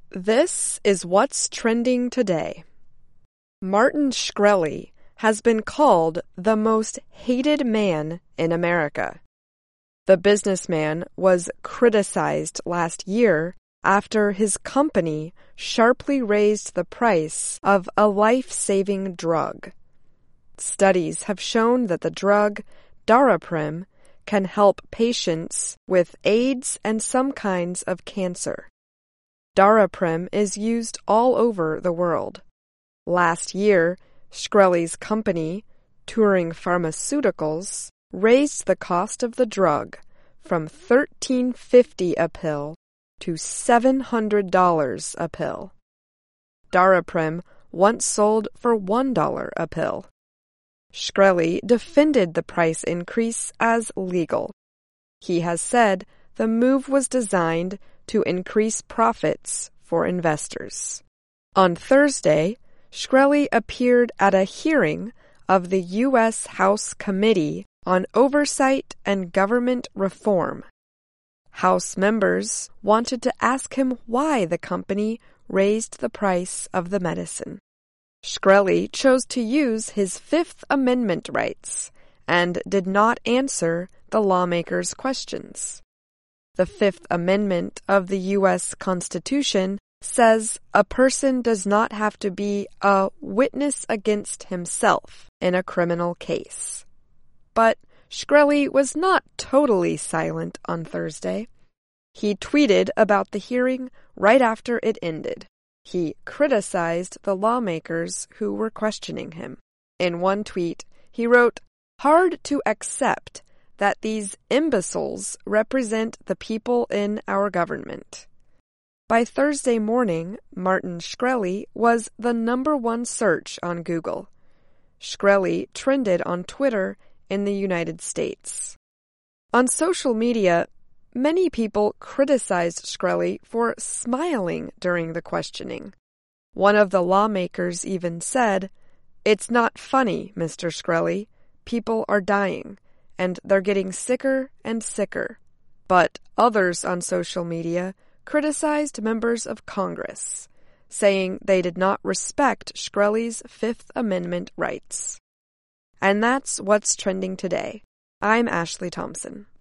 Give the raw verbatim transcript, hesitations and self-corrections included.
This is what's trending today. Martin Shkreli has been called the most hated man in America. The businessman was criticized last year after his company sharply raised the price of a life-saving drug. Studies have shown that the drug Daraprim can help patients with AIDS and some kinds of cancer. Daraprim is used all over the world. Last year, Shkreli's company, Turing Pharmaceuticals, raised the cost of the drug from thirteen fifty a pill to seven hundred dollars a pill. Daraprim once sold for one dollar a pill. Shkreli defended the price increase as legal. He has said the move was designed to increase profits for investors. On Thursday, Shkreli appeared at a hearing of the U S House Committee on Oversight and Government Reform. House members wanted to ask him why the company raised the price of the medicine. Shkreli chose to use his Fifth Amendment rights and did not answer the lawmakers' questions. The Fifth Amendment of the U S Constitution says a person does not have to be a witness against himself in a criminal case. But Shkreli was not totally silent on Thursday. He tweeted about the hearing right after it ended. He criticized the lawmakers who were questioning him. In one tweet, he wrote, "Hard to accept that these imbeciles represent the people in our government." By Thursday morning, Martin Shkreli was the number one search on Google. Shkreli trended on Twitter in the United States. On social media, many people criticized Shkreli for smiling during the questioning. One of the lawmakers even said, "It's not funny, Mister Shkreli. People are dying, and they're getting sicker and sicker." But others on social media criticized members of Congress, saying they did not respect Shkreli's Fifth Amendment rights. And that's what's trending today. I'm Ashley Thompson.